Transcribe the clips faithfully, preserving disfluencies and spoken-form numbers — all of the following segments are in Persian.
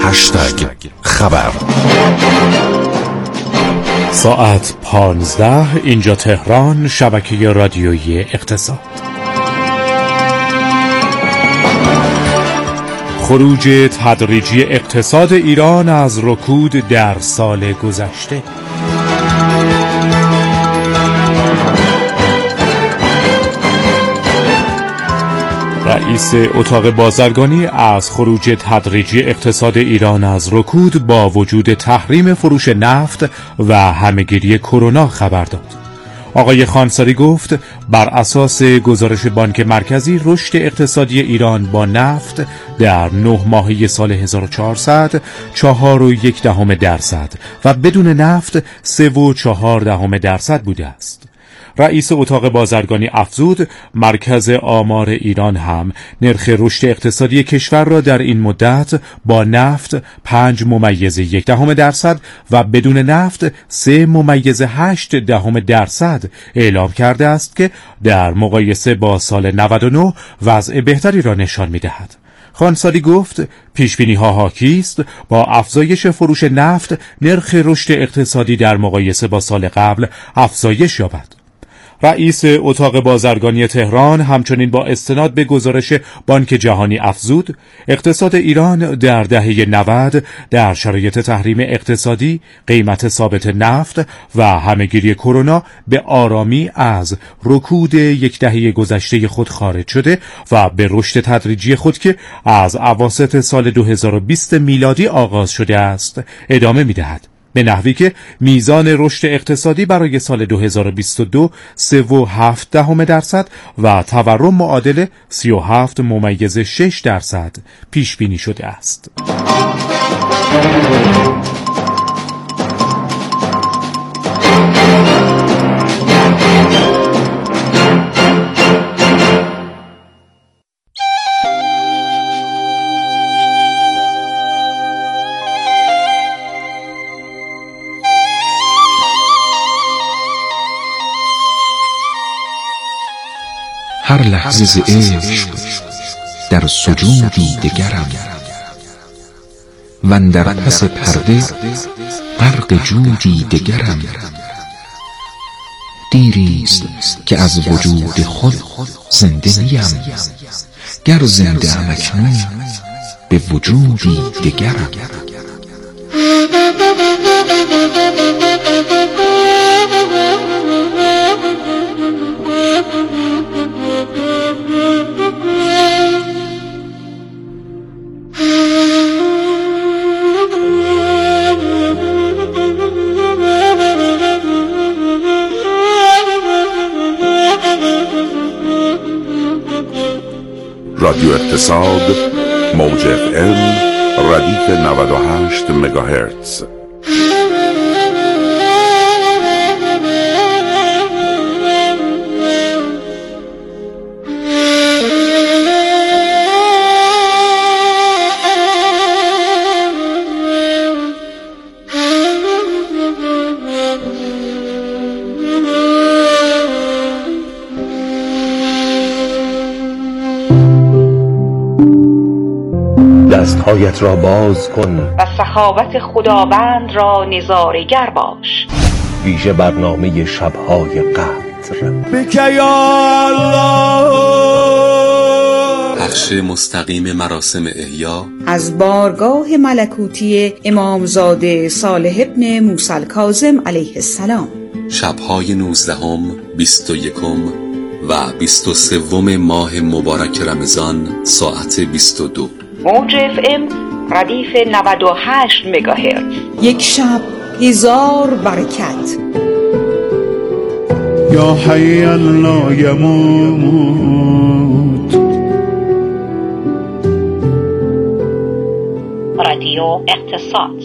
هشتگ خبر. ساعت پانزده، اینجا تهران، شبکه رادیویی اقتصاد. خروج تدریجی اقتصاد ایران از رکود در سال گذشته. رئیس اتاق بازرگانی از خروج تدریجی اقتصاد ایران از رکود با وجود تحریم فروش نفت و همه‌گیری کرونا خبر داد. آقای خانساری گفت بر اساس گزارش بانک مرکزی رشد اقتصادی ایران با نفت در نه ماهه سال هزار و چهارصد چهار و یک دهم درصد و بدون نفت سه و چهار دهم درصد بوده است. رئیس اتاق بازرگانی افزود مرکز آمار ایران هم نرخ رشد اقتصادی کشور را در این مدت با نفت پنج ممیز یک دهم درصد و بدون نفت سه ممیز هشت دهم درصد اعلام کرده است که در مقایسه با سال نود و نه وضع بهتری را نشان می‌دهد. خانساری گفت پیشبینی‌ها حاکی است با افزایش فروش نفت نرخ رشد اقتصادی در مقایسه با سال قبل افزایش یابد. رئیس اتاق بازرگانی تهران همچنین با استناد به گزارش بانک جهانی افزود اقتصاد ایران در دهه نود در شرایط تحریم اقتصادی، قیمت ثابت نفت و همه‌گیری کرونا به آرامی از رکود یک دهه گذشته خود خارج شده و به رشد تدریجی خود که از اواسط سال دو هزار و بیست میلادی آغاز شده است ادامه می‌دهد، به نحوی که میزان رشد اقتصادی برای سال دو هزار و بیست و دو سه و هفت دهم درصد و تورم معادل سی و هفت ممیز شش درصد پیش بینی شده است. هر لحظه ز عشق در سجودی دگرم و در پس پرده غرق جودی دگرم. دیریست که از وجود خود زنده نیم، گر زنده ام اکنون به وجودی دگرم. رادیو اقتصاد، موج اف ام، ردیف نود و هشت مگاهرتز. دستهایت را باز کن و سخاوت خداوند را نظاره‌گر باش. ویژه برنامه شب‌های قدر. بک یا الله. پخش مستقیم مراسم احیا از بارگاه ملکوتی امامزاده صالح ابن موسی الکاظم علیه السلام. شب‌های نوزدهم، بیست و یکم و بیست و سوم ماه مبارک رمضان ساعت بیست و دو. موج اف ام ردیف نود و هشت مگاهرتز. یک شب هزار برکت. یا حی لا یموت. رادیو اقتصاد.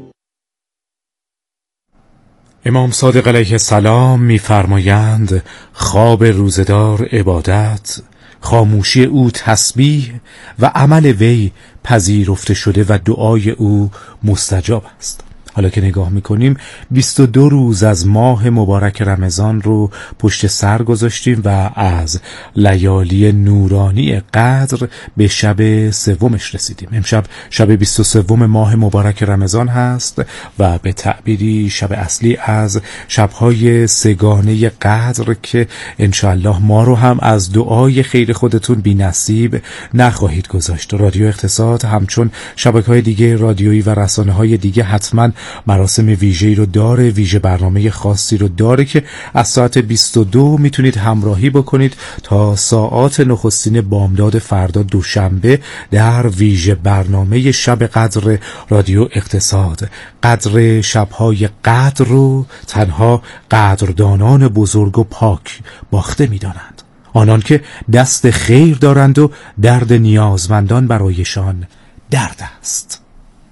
امام صادق علیه السلام می‌فرمایند خواب روزدار عبادت، خاموشی او تسبیح و عمل وی پذیرفته شده و دعای او مستجاب است. حالا که نگاه میکنیم بیست و دو روز از ماه مبارک رمضان رو پشت سر گذاشتیم و از لیالی نورانی قدر به شب سومش رسیدیم. امشب شب بیست و سوم ماه مبارک رمضان هست و به تعبیری شب اصلی از شبهای سگانه قدر که انشاءالله ما رو هم از دعای خیر خودتون بی نصیب نخواهید گذاشت. رادیو اقتصاد همچون شبکه‌های دیگه رادیویی و رسانه‌های دیگه حتما مراسم ویژه‌ای رو داره، ویژه برنامه خاصی رو داره که از ساعت بیست و دو میتونید همراهی بکنید تا ساعات نخستین بامداد فردا دوشنبه در ویژه برنامه شب قدر رادیو اقتصاد. قدر شب‌های قدر رو تنها قدردانان بزرگ و پاک باخته می‌دانند، آنان که دست خیر دارند و درد نیازمندان برایشان درد است.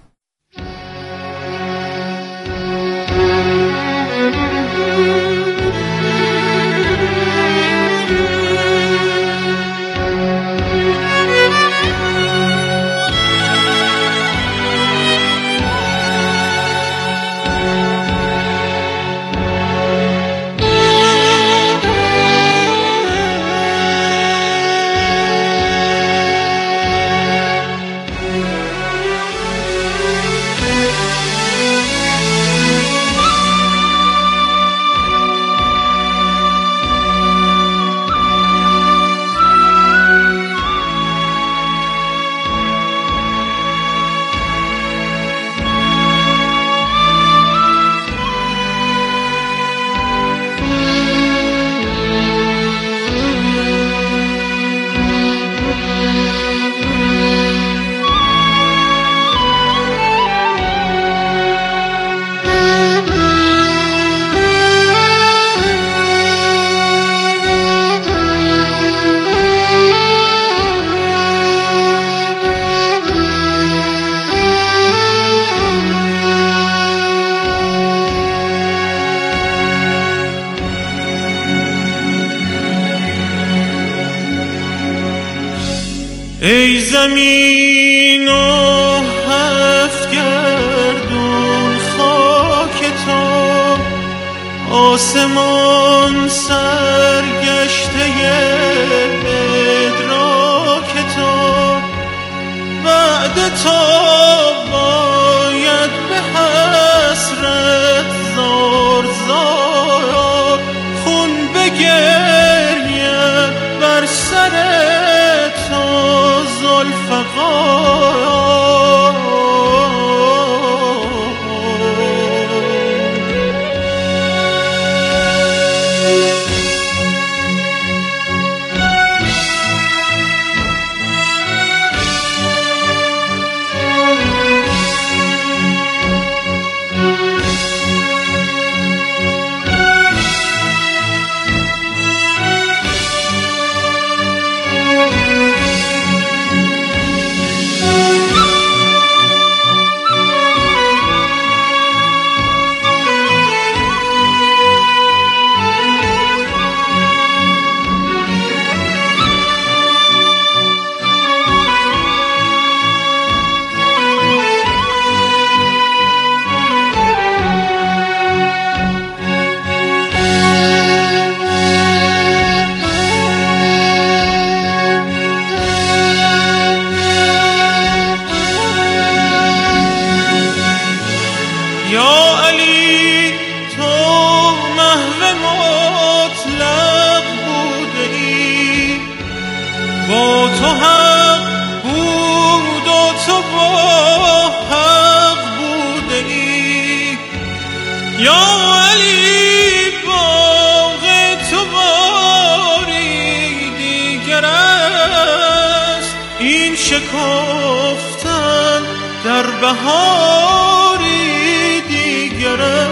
ای زمین و هفت گردون خاک تو، آسمان سرگشته ادراک تو، بعد تو باید به حسرت زار زار خون بگرید بر سر شکفتن در بهاری دیگرم.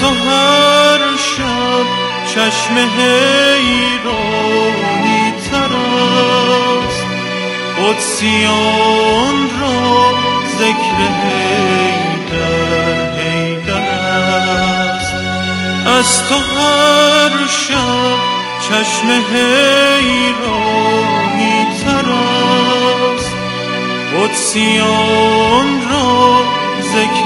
تو هر شب چشم حیرانی تر است، قدسیان را ذکر حیدر حیدر است. از تو هر شب چشم حیرانی تر است، قدسیان را ذکر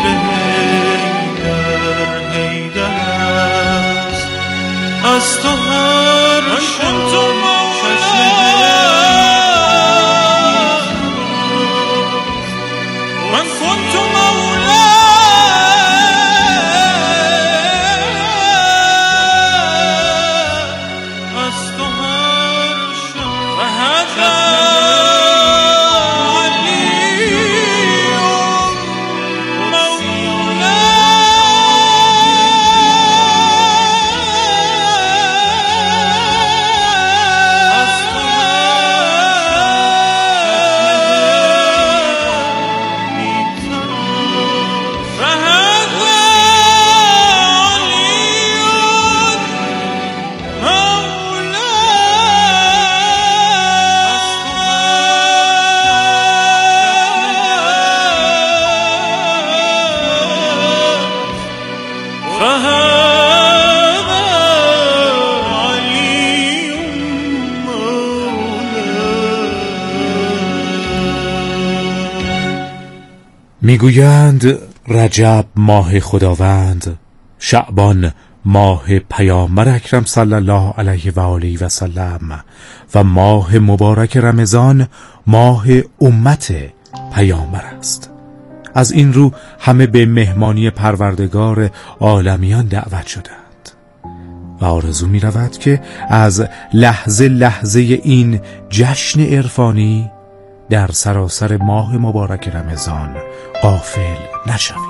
حیدر حیدر است. از تو هر شب چشم من کنت مولا از تو هر شب و هذا میگویند رجب ماه خداوند، شعبان ماه پیامبر اکرم صلی الله علیه و آله و سلم و ماه مبارک رمضان ماه امت پیامبر است. از این رو همه به مهمانی پروردگار عالمیان دعوت شدند و آرزو می رود که از لحظه لحظه این جشن عرفانی در سراسر ماه مبارک رمضان غافل نشوید.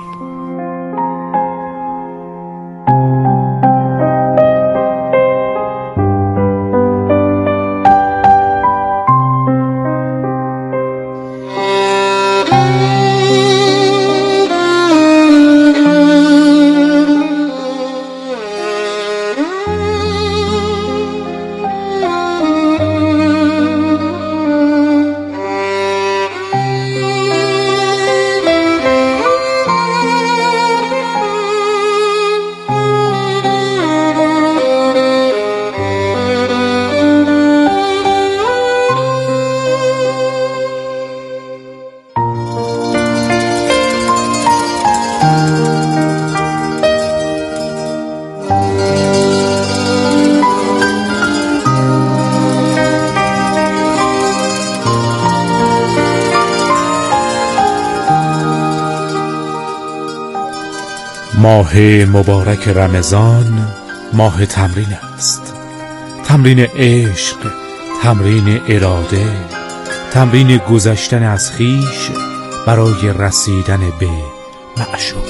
ماه مبارک رمضان ماه تمرین است، تمرین عشق، تمرین اراده، تمرین گذشتن از خویش برای رسیدن به معشوق.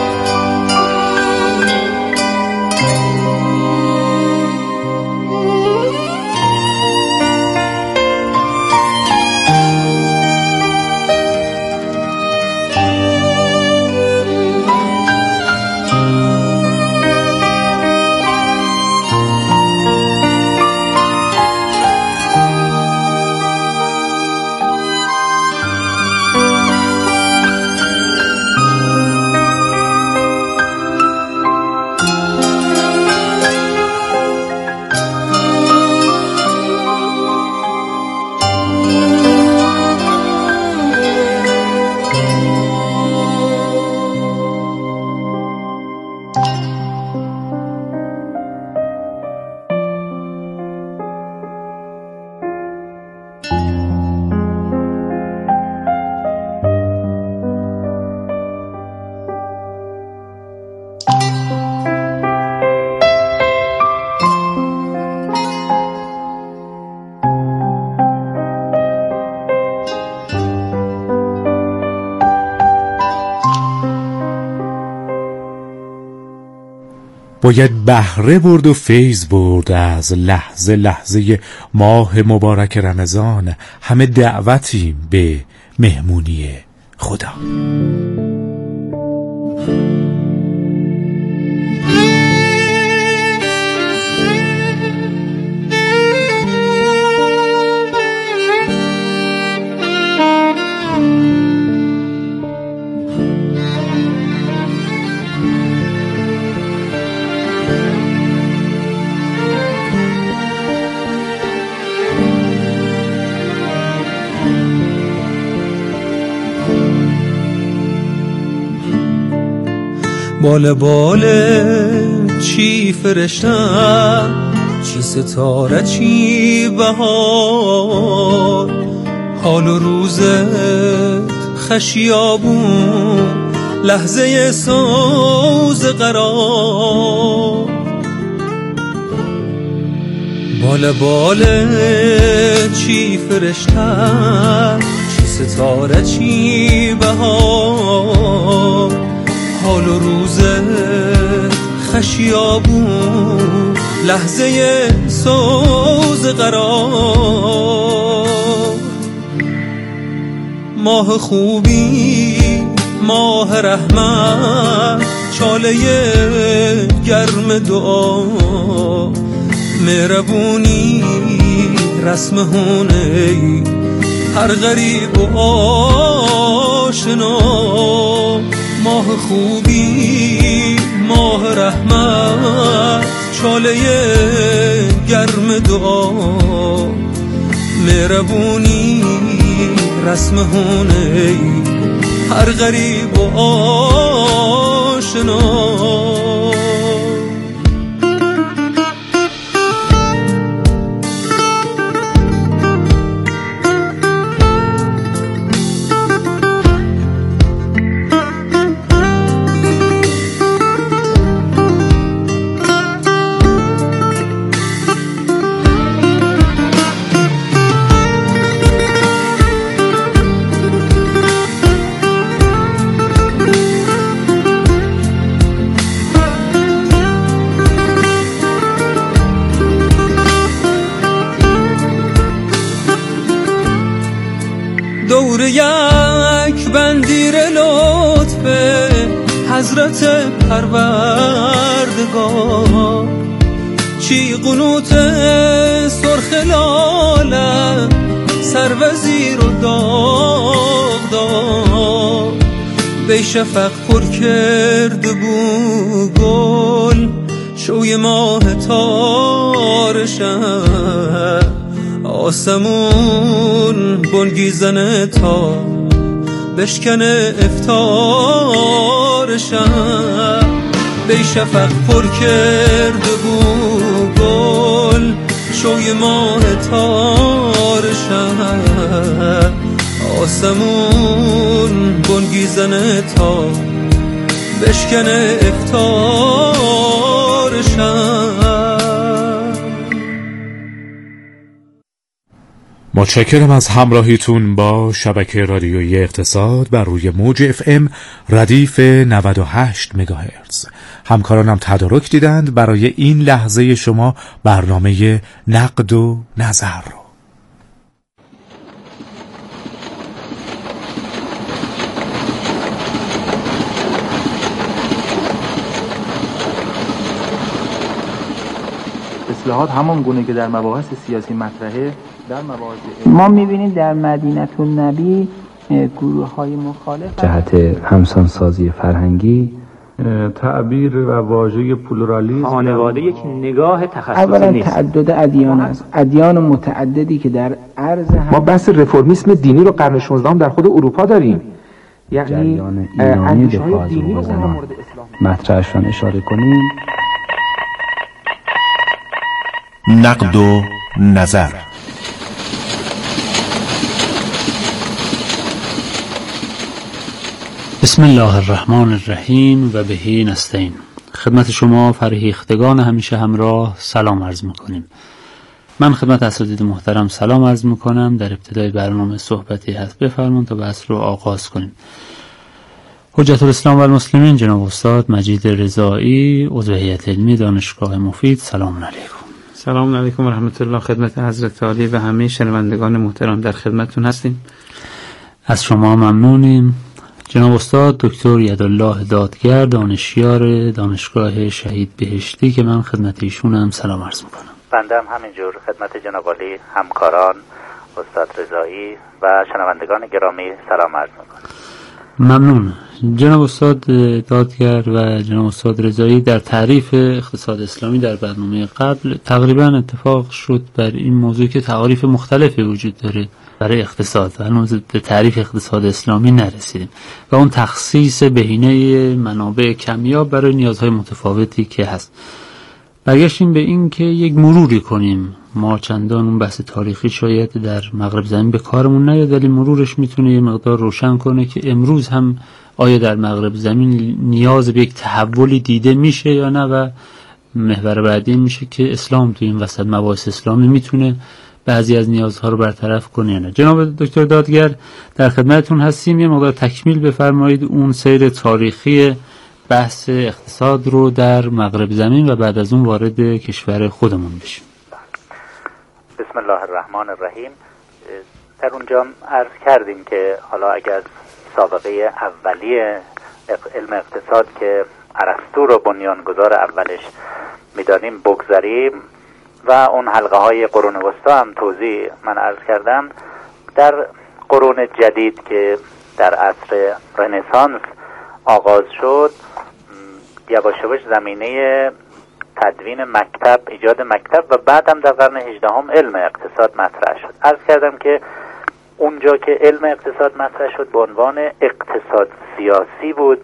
باید بهره برد و فیض برد از لحظه لحظه ماه مبارک رمضان. همه دعوتیم به مهمونی خدا. بال بال چی فرشتم، چی ستاره چی بهار، حال و روزت خشیابون، لحظه سوز قرار. بال بال چی فرشتم، چی ستاره چی بهار، حال و روزت خشیابون، لحظه سوز قرار. ماه خوبی ماه رحمت، چاله گرم دعا، مهربونی رسم هونه هر غریب و آشنا. ماه خوبی ماه رحمت، چاله گرم دعا، مهربونی رسم هونه هر غریب و آشنا. دور یک بندیر لطف حضرت پروردگار، چی قنوت سرخ لاله سر وزیر و داغدار. بی شفق پر کرده بو گل، شوی ماه تارشم، آسمون بنگیزنه تا بشکنه افتارشم. بی شفق پر کرده بو گل، شوی ماه تارشم، آسمون بنگیزنه تا بشکنه افتارشم. متشکرم از همراهیتون با شبکه رادیویی اقتصاد بر روی موج اف ام ردیف نود و هشت مگاهرتز. همکارانم تدارک دیدند برای این لحظه شما برنامه نقد و نظر رو. اصلاحات همان گونه که در مباحث سیاسی مطرحه، در مباحث ما می‌بینیم در مدینه النبی گروه‌های مخالف جهت همسانسازی فرهنگی، تعبیر و واژه پلورالیسم، خانواده یک نگاه تخصصی اولا نیست. تعدد ادیان است، ادیان متعددی که در عرض هم ما بحث رفرمیسم دینی رو قرن شانزدهم در خود اروپا داریم. یعنی اندیشه‌های دینی رو در مورد اسلام مطرحشان اشاره کنیم. نقد و نظر. بسم الله الرحمن الرحیم و بهی نستعین. خدمت شما فرهیختگان همیشه همراه سلام عرض میکنیم. من خدمت اساتید محترم سلام عرض میکنم. در ابتدای برنامه صحبتی هست، بفرمایید تا بحث رو آغاز کنیم. حجت الاسلام و المسلمین جناب استاد مجید رضایی، عضو هیئت علمی دانشگاه مفید، سلام علیکم. سلام علیکم و رحمت الله. خدمت حضرت عالی و همه شنوندگان محترم در خدمتتون هستیم. از شما ممنونیم. جناب استاد دکتر یدالله دادگر، دانشیار دانشگاه شهید بهشتی که من خدمت ایشون هم سلام عرض میکنم. بنده هم همینجور خدمت جناب عالی، همکاران، استاد رضایی و شنوندگان گرامی سلام عرض میکنم. ممنون. جناب استاد دادگر و جناب استاد رضایی در تعریف اقتصاد اسلامی در برنامه قبل تقریبا اتفاق شد بر این موضوع که تعاریف مختلفی وجود داره برای اقتصاد و هنوز به تعریف اقتصاد اسلامی نرسیدیم و اون تخصیص بهینه منابع کمیاب برای نیازهای متفاوتی که هست. برگشتیم به این که یک مروری کنیم. ما چندان اون بحث تاریخی شاید در مغرب زمین به کارمون نیاد، ولی مرورش میتونه یه مقدار روشن کنه که امروز هم آیا در مغرب زمین نیاز به یک تحولی دیده میشه یا نه، و محور بعدی میشه که اسلام تو این وسط مباحث اسلامی میتونه بعضی از نیازها رو برطرف کنه یا نه. جناب دکتر دادگر در خدمتتون هستیم. یه مقدار تکمیل بفرمایید اون سیر تاریخی بحث اقتصاد رو در مغرب زمین و بعد از اون وارد کشور خودمون بشیم. بسم الله الرحمن الرحیم. در اونجا عرض کردیم که حالا اگر سابقه اولی علم اقتصاد که ارسطو رو بنیانگذار اولش میدانیم بگذاریم و اون حلقه های قرون وسطی هم توضیح من عرض کردم، در قرون جدید که در عصر رنسانس آغاز شد یواش یواش زمینه تدوین مکتب، ایجاد مکتب و بعد هم در قرن هجدهم علم اقتصاد مطرح شد. عرض کردم که اونجا که علم اقتصاد مطرح شد به عنوان اقتصاد سیاسی بود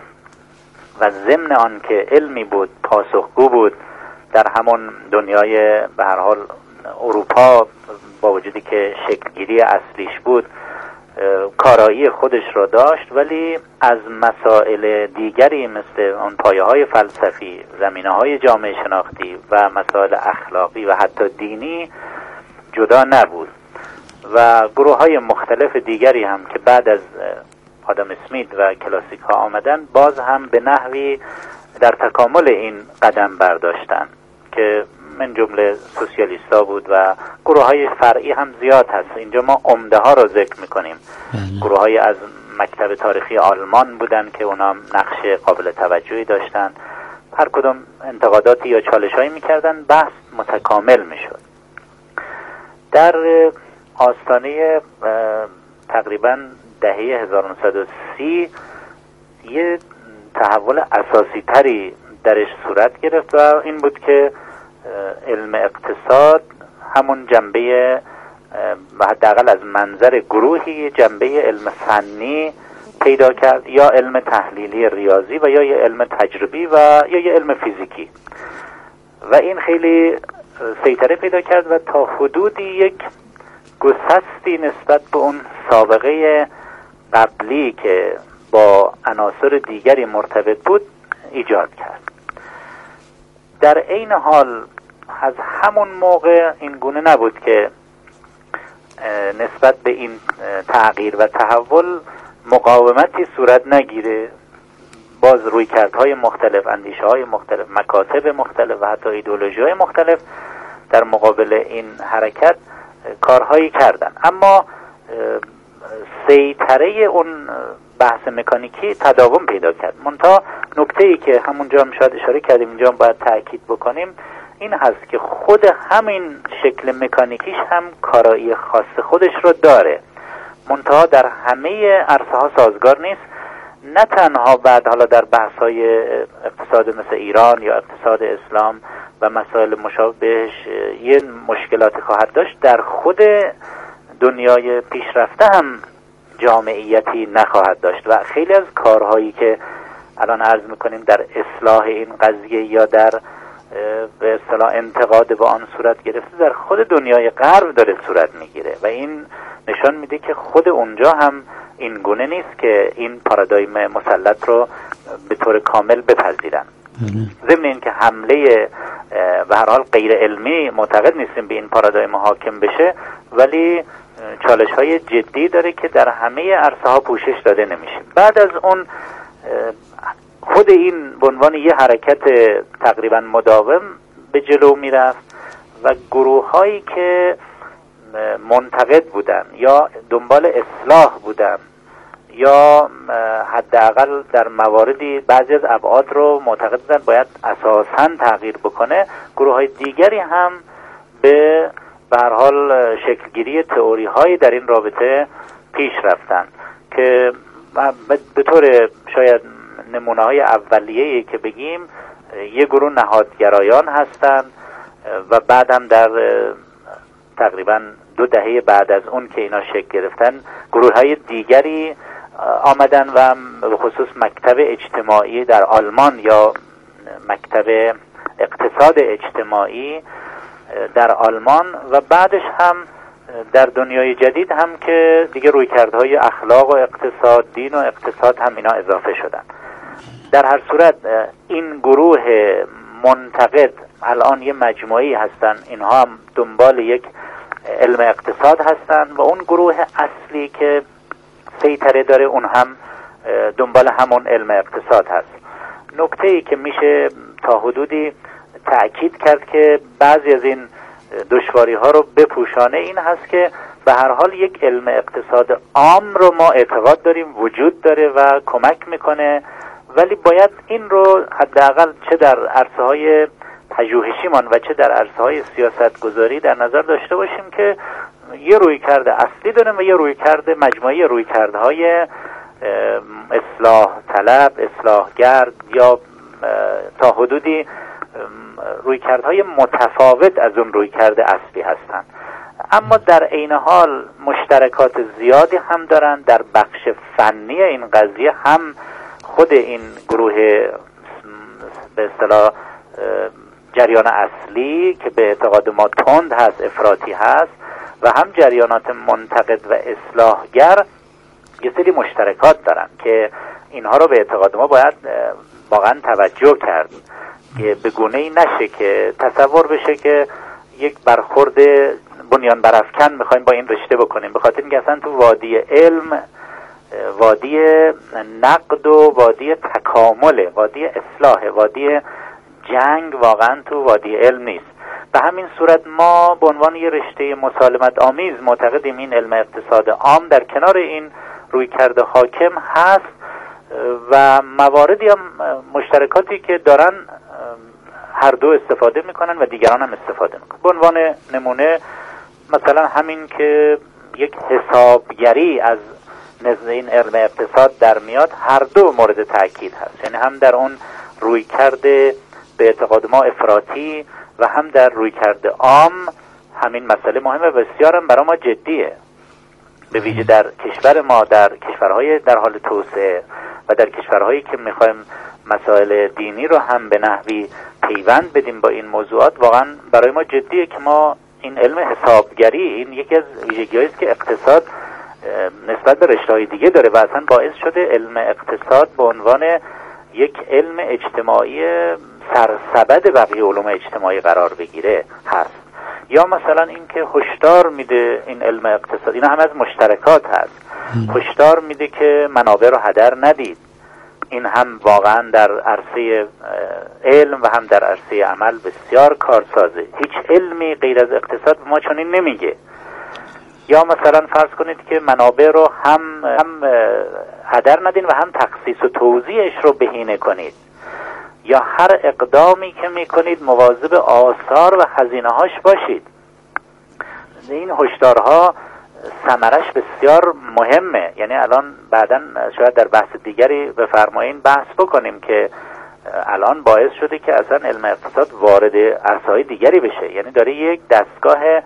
و ضمن آن که علمی بود پاسخگو بود در همون دنیای به هر حال اروپا، با وجودی که شکلگیری اصلیش بود کارایی خودش رو داشت، ولی از مسائل دیگری مثل اون پایه های فلسفی، زمینه های جامعه شناختی و مسائل اخلاقی و حتی دینی جدا نبود و گروه های مختلف دیگری هم که بعد از آدم اسمیت و کلاسیک ها آمدن باز هم به نحوی در تکامل این قدم برداشتن که من جمله سوسیالیستا بود و گروه های فرعی هم زیاد هست. اینجا ما عمده ها رو ذکر میکنیم. گروه های از مکتب تاریخی آلمان بودن که اونا نقش قابل توجهی داشتن، هر کدوم انتقاداتی یا چالش هایی میکردن، بحث متکامل میشد. در آستانه تقریبا دهه هزار و نهصد و سی یه تحول اساسی تری درش صورت گرفت و این بود که علم اقتصاد همون جنبه حداقل از منظر گروهی جنبه علم فنی پیدا کرد، یا علم تحلیلی ریاضی و یا یه علم تجربی و یا یه علم فیزیکی، و این خیلی سیطره پیدا کرد و تا حدودی یک گسستی نسبت به اون سابقه قبلی که با عناصر دیگری مرتبط بود ایجاد کرد. در عین حال از همون موقع این گونه نبود که نسبت به این تغییر و تحول مقاومتی صورت نگیره. باز رویکردهای مختلف، اندیشه‌های مختلف، مکاتب مختلف و حتی ایدئولوژی‌های مختلف در مقابل این حرکت کارهایی کردن، اما سیطره اون بحث مکانیکی تداوم پیدا کرد. منتها نکته‌ای که همونجا هم شاید اشاره کردیم اینجا باید تأکید بکنیم این هست که خود همین شکل مکانیکیش هم کارایی خاص خودش رو داره، منتها در همه عرصه‌ها سازگار نیست. نه تنها بعد حالا در بحث‌های اقتصاد مثل ایران یا اقتصاد اسلام و مسائل مشابهش یه مشکلات خواهد داشت، در خود دنیای پیشرفته هم جامعیتی نخواهد داشت و خیلی از کارهایی که الان عرض میکنیم در اصلاح این قضیه یا در به اصطلاح انتقاد به آن صورت گرفته در خود دنیای غرب داره صورت میگیره و این نشان میده که خود اونجا هم این گونه نیست که این پارادایم مسلط رو به طور کامل بپذیرن. ضمن این که حمله به هر حال غیر علمی معتقد نیستیم به این پارادایم حاکم بشه، ولی چالش های جدی داره که در همه عرصه ها پوشش داده نمیشه. بعد از اون خود این به عنوان یه حرکت تقریبا مداوم به جلو میرفت و گروه هایی که منتقد بودن یا دنبال اصلاح بودن یا حداقل در مواردی بعضی از ابعاد رو معتقد بودن باید اساساً تغییر بکنه، گروه های دیگری هم به به هر حال شکلگیری تئوری هایی در این رابطه پیش رفتن که به طور شاید نمونه های اولیه‌ای که بگیم، یه گروه نهادگرایان هستن و بعد هم در تقریبا دو دهه بعد از اون که اینا شکل گرفتن گروه های دیگری آمدن و به خصوص مکتب اجتماعی در آلمان یا مکتب اقتصاد اجتماعی در آلمان و بعدش هم در دنیای جدید هم که دیگه رویکردهای اخلاق و اقتصاد، دین و اقتصاد هم اینا اضافه شدن. در هر صورت این گروه منتقد الان یه مجموعی هستن، اینها هم دنبال یک علم اقتصاد هستن و اون گروه اصلی که سیطره داره اون هم دنبال همون علم اقتصاد هست. نکته‌ای که میشه تا حدودی تأکید کرد که بعضی از این دشواری ها رو بپوشانه این هست که به هر حال یک علم اقتصاد عام رو ما اعتقاد داریم وجود داره و کمک میکنه، ولی باید این رو حداقل چه در عرصه های پژوهشیمان و چه در عرصه های سیاست گذاری در نظر داشته باشیم که یه رویکرد اصلی داریم و یه رویکرد مجموعی رویکردهای اصلاح طلب، اصلاحگر یا تا حدودی رویکردهای متفاوت از اون رویکرد اصلی هستند، اما در عین حال مشترکات زیادی هم دارن. در بخش فنی این قضیه هم خود این گروه به اصطلاح جریان اصلی که به اعتقاد ما تند هست، افراطی هست، و هم جریانات منتقد و اصلاحگر یه سری مشترکات دارن که اینها رو به اعتقاد ما باید واقعا توجه کرد که به گونه‌ای نشه که تصور بشه که یک برخورد بنیان برافکن میخوایم با این رشته بکنیم، به خاطر اینکه اصلا تو وادی علم وادی نقد و وادی تکامله، وادی اصلاح، وادی جنگ واقعا تو وادی علم نیست. به همین صورت ما به عنوان یه رشته مسالمت آمیز معتقدیم این علم اقتصاد عام در کنار این رویکرد حاکم هست و مواردی هم مشترکاتی که دارن هر دو استفاده میکنن و دیگران هم استفاده میکنن. به عنوان نمونه مثلا همین که یک حسابگری از نزد این علم اقتصاد در میاد، هر دو مورد تأکید هست، یعنی هم در اون رویکرد به اعتقاد ما افراطی و هم در رویکرد عام همین مسئله مهمه و بسیار هم برای ما جدیه، به ویژه در کشور ما، در کشورهای در حال توسعه و در کشورهایی که میخوایم مسائل دینی رو هم به نحوی پیوند بدیم با این موضوعات. واقعا برای ما جدیه که ما این علم حسابگری، این یکی از ویژگی‌هایی است که اقتصاد نسبت به رشته‌های دیگه داره و اصلا باعث شده علم اقتصاد به عنوان یک علم اجتماعی سرسبد بقیه علوم اجتماعی قرار بگیره هست. یا مثلا اینکه هشدار میده این علم اقتصاد، اینا هم از مشترکات هست، هشدار میده که منابع رو هدر ندید. این هم واقعا در عرصه علم و هم در عرصه عمل بسیار کارسازه. هیچ علمی غیر از اقتصاد به ما چنین نمیگه. یا مثلا فرض کنید که منابع رو هم هم هدر ندین و هم تخصیص و توزیعش رو بهینه کنید. یا هر اقدامی که میکنید مواظب آثار و هزینه هاش باشید. این هشدارها ثمرش بسیار مهمه. یعنی الان بعداً شاید در بحث دیگری بفرمایین بحث بکنیم که الان باعث شده که اصلا علم اقتصاد وارد عرصه‌های دیگری بشه، یعنی داره یک دستگاه